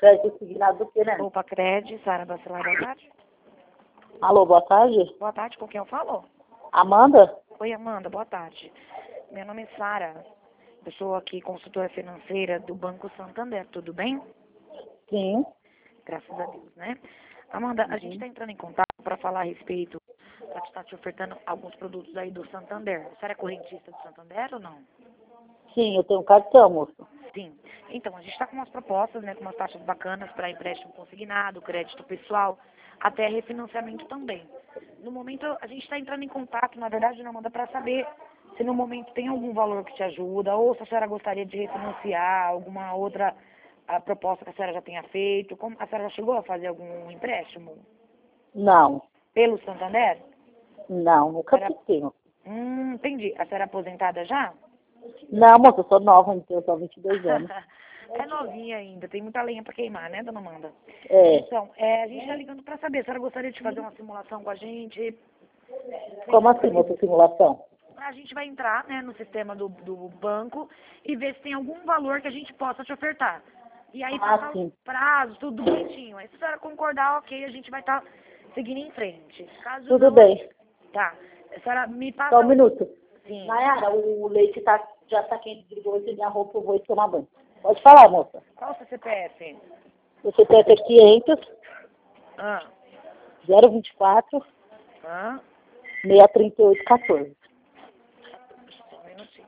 crédito consignado do que, né? Opa, Cred, Sara Bacelar, boa tarde. Alô, boa tarde. Boa tarde, com quem eu falo? Amanda? Oi, Amanda, boa tarde. Meu nome é Sara. Eu sou aqui consultora financeira do Banco Santander, tudo bem? Sim. Graças a Deus, né? Amanda, a gente está entrando em contato para falar a respeito, para estar te ofertando alguns produtos aí do Santander. A senhora é correntista do Santander ou não? Sim, eu tenho um cartão, moço. Sim. Então, a gente está com umas propostas, né, com umas taxas bacanas para empréstimo consignado, crédito pessoal, até refinanciamento também. No momento, a gente está entrando em contato, na verdade, não manda para saber se no momento tem algum valor que te ajuda, ou se a senhora gostaria de refinanciar alguma outra proposta que a senhora já tenha feito. Como, a senhora já chegou a fazer algum empréstimo Não. pelo Santander? Não, nunca Era- fiz. Entendi. A senhora é aposentada já? Não, moça, eu sou nova, eu tenho só 22 anos. É novinha ainda, tem muita lenha para queimar, né, dona Amanda? É. Então, a gente está ligando para saber, a senhora gostaria de fazer uma simulação com a gente? Como assim, moça, simulação? A gente vai entrar, né, no sistema do banco e ver se tem algum valor que a gente possa te ofertar. E aí passar sim. os prazos, tudo bonitinho. Aí se a senhora concordar, ok, a gente vai estar seguindo em frente. Caso Tudo não, bem. tá. A senhora me passa... Só um minuto. Sim. Nayara, o leite já tá quente, desligou esse minha roupa, eu vou tomar banho. Pode falar, moça. Qual o seu CPF? O CPF é 500 Ah. 024 Ah. 638 14. Só um minutinho.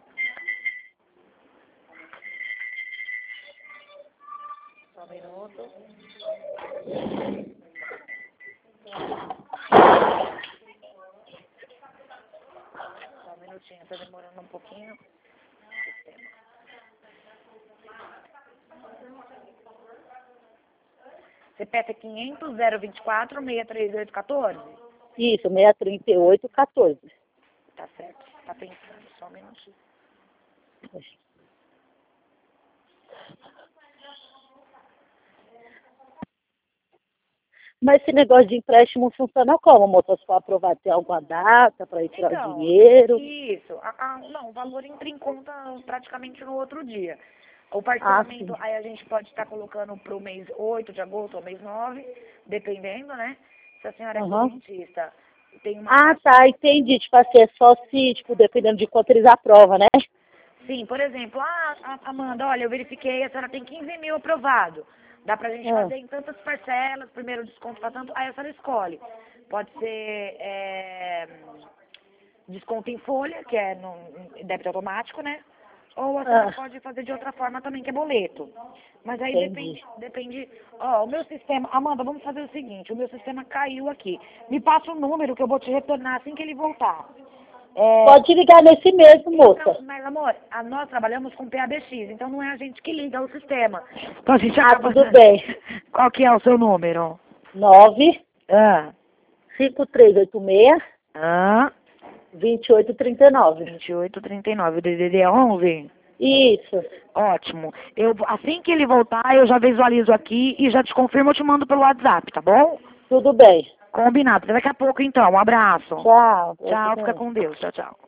Só um minuto. Só um minutinho, tá demorando um pouquinho. Sistema. CPF é 500 024 638 14? Isso, 638 14. Tá certo, tá pensando, só um minutinho. Mas esse negócio de empréstimo funciona como, moça? Se for aprovado, tem alguma data para ir tirar o Então, dinheiro? isso. Não, o valor entra em conta praticamente no outro dia. O Ah, parcelamento, sim. aí a gente pode estar colocando para o mês 8 de agosto ou mês 9, dependendo, né? Se a senhora é Aham. correntista, tem uma Ah, taxa. tá, entendi. Tipo assim, é só se, tipo, dependendo de quanto eles aprovam, né? Sim, por exemplo, Amanda, olha, eu verifiquei, a senhora tem 15 mil aprovado. Dá pra gente Ah, fazer em tantas parcelas, primeiro desconto para tanto, aí a senhora escolhe. Pode ser desconto em folha, que é no débito automático, né? Ou a senhora pode fazer de outra forma também, que é boleto. Mas aí entendi. depende. Ó, o meu sistema, Amanda, vamos fazer o seguinte, o meu sistema caiu aqui. Me passa o número que eu vou te retornar assim que ele voltar. Pode ligar nesse mesmo, moça. Mas, amor, nós trabalhamos com PABX, então não é a gente que liga o sistema. Então a gente Ah, acaba... tudo bem. Qual que é o seu número? 9 Ah. 5386 Ah. 2839. 2839, o DDD é 11? Isso. Ótimo. Assim que ele voltar, eu já visualizo aqui e já te confirmo, eu te mando pelo WhatsApp, tá bom? Tudo bem. Combinado. Até daqui a pouco, então. Um abraço. Tchau. Tchau, fica com Deus. Tchau, tchau.